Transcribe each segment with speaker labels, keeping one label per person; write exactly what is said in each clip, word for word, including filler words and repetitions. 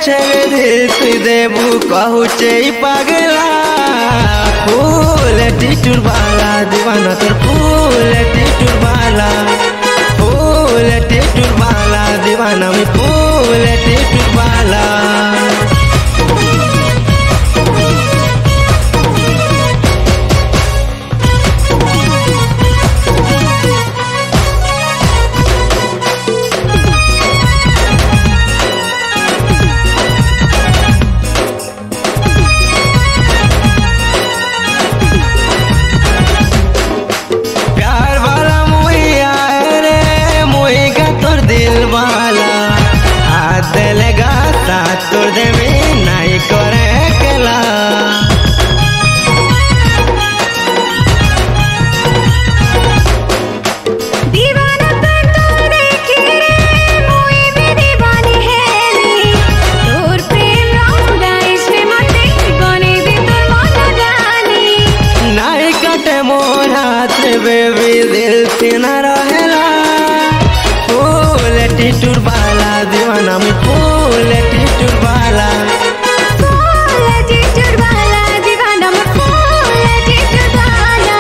Speaker 1: छेवे दिल तुई देबू कहूचे पागला फूल टिटूर बाला दीवाना तोर फूल टिटूर बाला फूल टिटूर बाला दीवाना मी फूल टिटूर बाला तोर दे में नहीं करे केला
Speaker 2: दीवाना तोर तोर देखी रे मोई भी दीवानी है तोर प्रेम रंग गाइस में मते गने भी तोर मन जानी
Speaker 1: नहीं कटे मोर हाथ बेबी दिल से न रहेला फूल टिटूर बाला दीवाना में फूल टिटूर बाला
Speaker 2: फूल टिटूर बाला दीवाना में फूल टिटूर बाला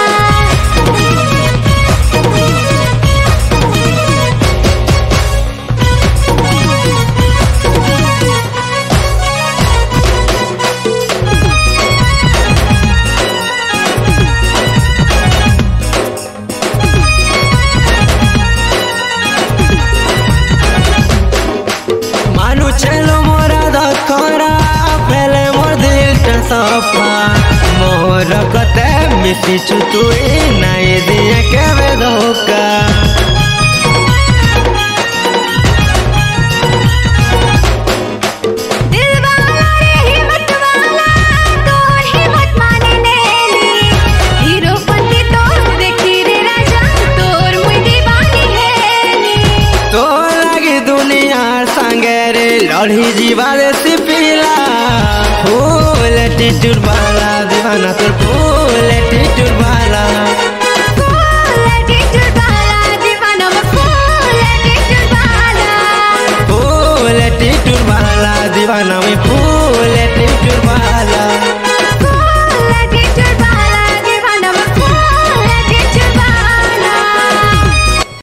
Speaker 1: मानु चलो मोरा दखरा पहले मोर दिल टा सफा मोर कते मिसी चुतुई नहीं दिया के धोखा
Speaker 2: दिल वाला रे हिम्मत वाला तोर हिम्मत माने नेली हीरो पंती तोर देखी रे राजा तोर मुई दीवानी हेली
Speaker 1: तो लगी दुनिया संगे रे लड़ी जीवा रे सिपिला फूल टिटूर बाला दीवाना तोर फूल टिटूर बाला
Speaker 2: फूल टिटूर बाला दीवाना में फूल टिटूर बाला
Speaker 1: फूल टिटूर बाला दीवाना में फूल